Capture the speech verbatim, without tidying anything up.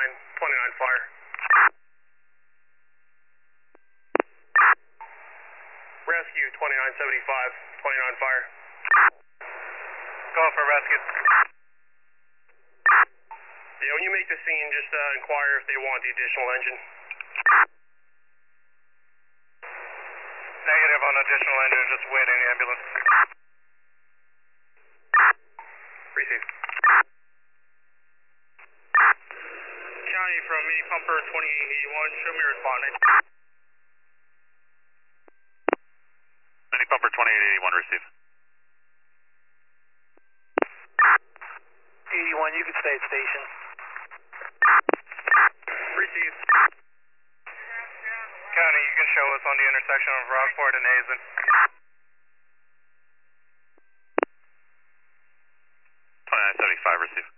twenty-nine, twenty-nine fire. Rescue twenty-nine seventy-five, twenty-nine fire. Going for rescue. Yeah, when you make the scene, just uh, inquire if they want the additional engine. Negative on additional engine, just waiting the ambulance. Receive. County from mini pumper twenty-eight eighty-one, show me responding. Mini pumper twenty-eight eighty-one, receive. eighty-one, you can stay at station. Receive. County, you can show us on the intersection of Rockport and Hazen. twenty-nine seventy-five, receive.